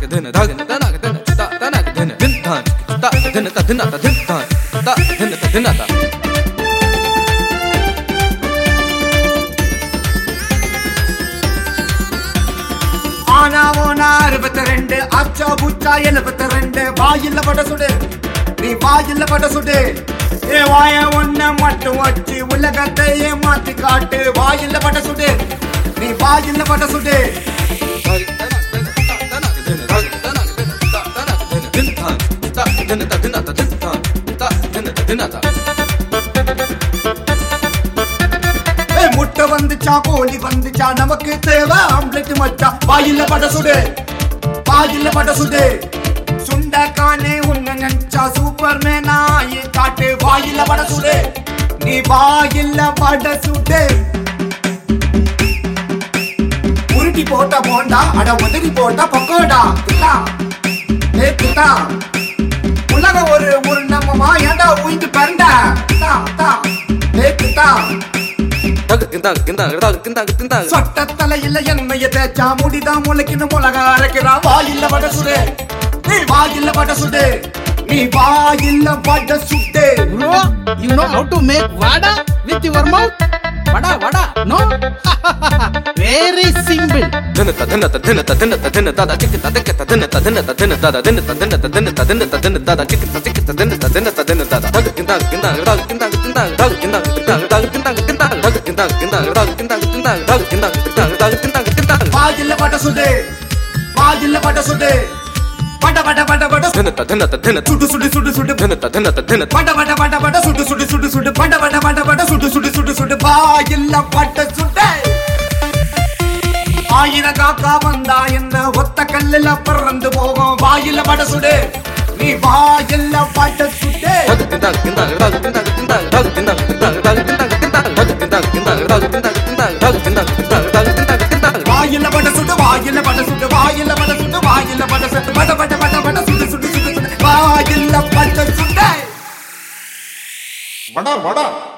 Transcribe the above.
ஆனா ஓனா 62 அச்சா புச்சா 72 வாயில்ல பட சுடு நீ வாயில்ல பட சுடு ஏ வாய ஒன்ன மட்டும் வச்சு உலகத்தை ஏமாத்தி காட்டு வாயில்ல பட சுடு நீ வாயில்ல பட சுடு முட்டை வந்துச்சா கோழி வந்துச்சா நமக்கு தேவை ஆம்லெட் மச்சா வாயில்ல பட சுடு வாயில்ல பட சுடு சுண்டக்கானே உன்ன நினைச்சா சூப்பர் மேனா காட்டு வாயில்ல பட சுடு நீ வாயில்ல பட சுடு உருட்டி போட்ட போண்டா அட உதறி போட்ட பக்கோடா குட்டா ஏ குட்டா உலக ஒரு நம்மமா ஏண்டா உயிந்து பரண்டா குட்டா ஏ குட்டா சொட்டத்தலையில எண்ணெய தேய்ச்சா முடிதான் முளைக்குன்னு மிளகா அரைக்கிறா வாயில்ல வட சுடு நீ வாயில்ல வட சுடு நீ வாயில்ல வட சுடு. Bro, you know how to make vada with your mouth? Vada, no? Very simple. வாயில்ல வட சுடு வாயில்ல வட சுடு பட பட பட பட சுடு சுடு சுடு சுடு பட பட பட பட சுடு சுடு சுடு சுடு பட பட பட பட சுடு சுடு சுடு சுடு வாயில்ல பட சுடு. ஆயிரம் காக்கா வந்தா என்ன ஒத்த கல்லுல பறந்து போகும் வாயில்ல பட சுடு நீ வாயில்ல பட சுடு. வாயில்ல பட சுடு வாயில்ல பட சுடு வாயில்ல பட சுடு வாயில்ல பட சுடு பட பட பட பட சுடு சுடு சுடு வாயில்ல பட சுடு. வடா